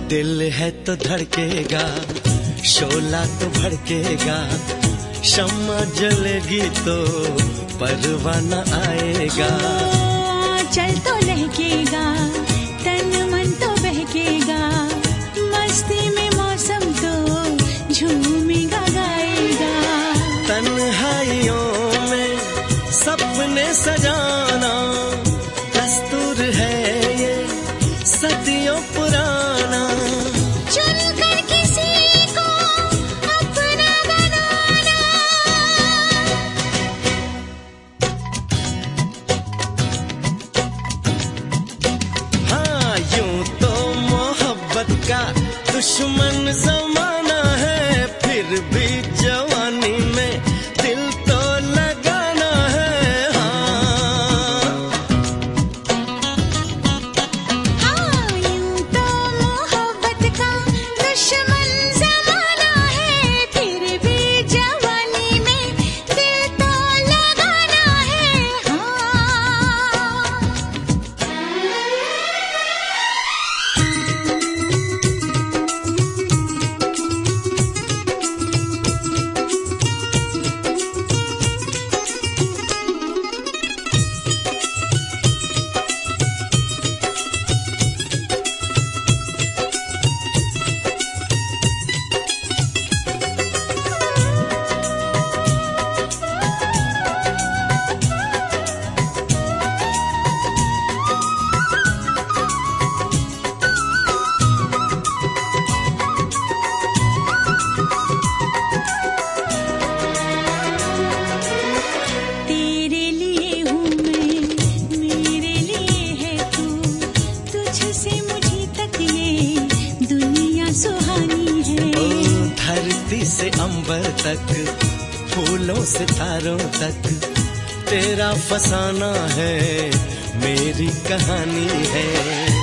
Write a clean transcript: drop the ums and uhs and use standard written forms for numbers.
दिल है तो धड़केगा, शोला तो भड़केगा, शम्मा जलेगी तो परवाना आएगा। चल तो लहकेगा, तन मन तो बहकेगा, मस्ती में मौसम तो झूमेगा गाएगा। तन्हाइयों में सपने सजाना दस्तूर है ये सदियों पुराना। चुनकर किसी को अपना बनाना। हाँ, यूं तो मोहब्बत का दुश्मन जमाना है, फिर भी जवानी में दिल तो लगाना है। हाँ, यूं तो मोहब्बत का दुश्मन जमाना है, फिर भी जवानी में दिल तो लगाना है। हाँ। तेरे लिए हूँ मैं, मेरे लिए है तू, तुझसे मुझे तक ये दुनिया सुहानी है। ओ धरती से अंबर तक, फूलों से तारों तक, तेरा फसाना है मेरी कहानी है।